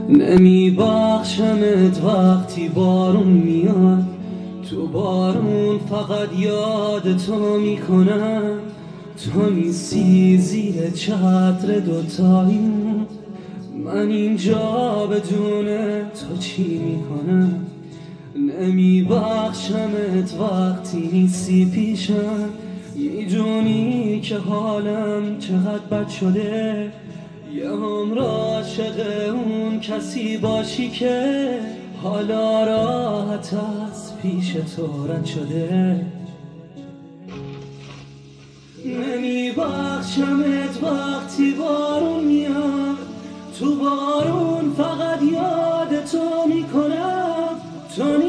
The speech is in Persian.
نمی بخشمت وقتی بارون میاد، تو بارون فقط یاد تو میکنم. تو نیستی زیر چتر دوتاییم، من اینجا بدون تو چی میکنم؟ نمی بخشمت وقتی نیستی پیشم، میدونی که حالم چقدر بد شده. یه عمر عاشق اون کسی باشی که حالا راحت از پیش تو رد شده. نمی بخشمت وقتی بارون میاد، تو بارون فقط یاد تو میکنم. تو